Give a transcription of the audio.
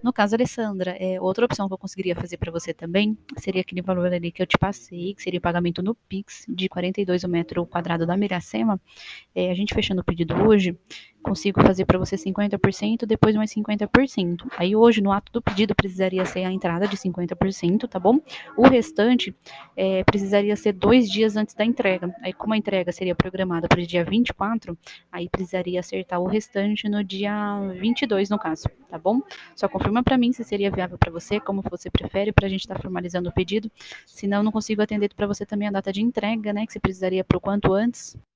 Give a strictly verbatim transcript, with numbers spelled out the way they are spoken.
No caso, Alessandra, é, outra opção que eu conseguiria fazer para você também seria aquele valor ali que eu te passei, que seria o pagamento no Pix de quarenta e dois o metro quadrado da Miracema. É, a gente fechando o pedido hoje, consigo fazer para você cinquenta por cento, depois mais cinquenta por cento. Aí hoje, no ato do pedido, precisaria ser a entrada de cinquenta por cento, tá bom? O restante é, precisaria ser dois dias antes da entrega. Aí, como a entrega seria programada para o dia vinte e quatro, aí precisaria acertar o restante no dia vinte e dois, no caso, tá bom? Só confirma para mim se seria viável para você, como você prefere, para a gente estar tá formalizando o pedido. Senão, não consigo atender para você também a data de entrega, né? Que você precisaria para o quanto antes.